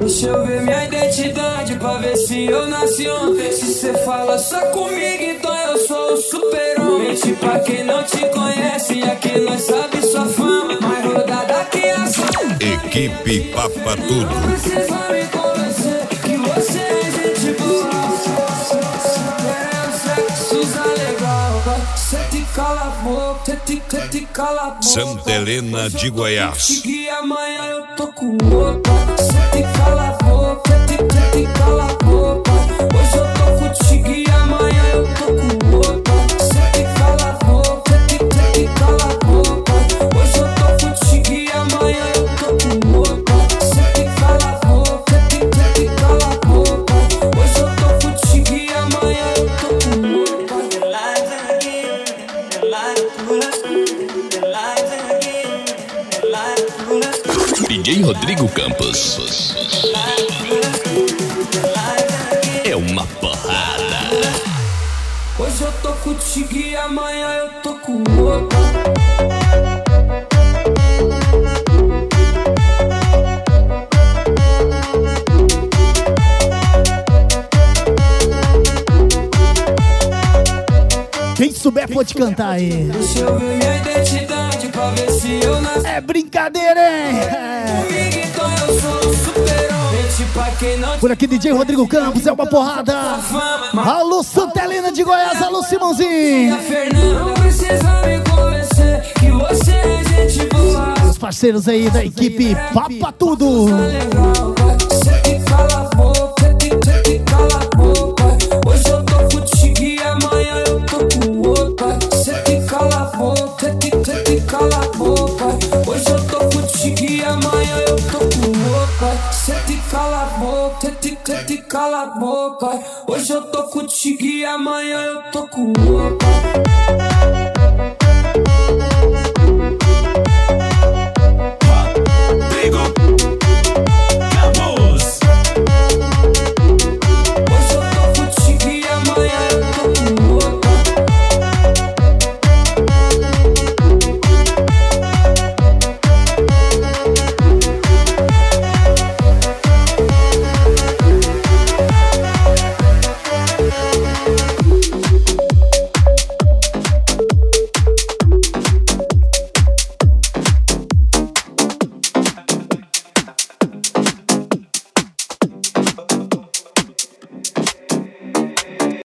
Deixa eu ver minha identidade pra ver se eu nasci ontem. Se cê fala só comigo, então eu sou o super-homem. Mente pra quem não te conhece, aqui nós sabe sua fama. Mais rodada que a sua. Equipe Papa Tudo. Não precisa me convencer que você é gente boa. É o sexo legal. Cê te cala a boca, cê te cala a boca. Santa Helena de Goiás. E amanhã eu tô com outra. Cê te cala a boca, cê te cala a boca. Hoje eu tô contigo e amanhã eu tô com outra. Cê te cala a boca, cê te cala a boca. Hoje eu tô contigo e amanhã eu tô com outra. Cê te cala a boca, cê te cala a boca. Hoje eu tô contigo e amanhã eu tô com outra. DJ Rodrigo Campos. É uma porrada. Hoje eu tô contigo e amanhã eu tô com outra. Quem souber pode cantar aí. Deixa eu ver minha identidade pra ver se eu nasci. É brincadeira, hein? Comigo então eu sou o super-homem. Mente pra quem não Por aqui, DJ Rodrigo Campos, é uma porrada. Alô, Santa Helena de Goiás, alô, Simãozinho. Não precisa me convencer que você é gente boa. Os parceiros aí da equipe Papa Tudo. Legal, cê te cala a boca, cê te cala a boca. Hoje eu tô contigo e amanhã eu tô com outra. Cê te cala a boca, cê te cala a boca. Hoje eu tô contigo e amanhã eu tô com outra. Cê te cala a boca, cê te cala a boca. Hoje eu tô contigo e amanhã eu tô com outra.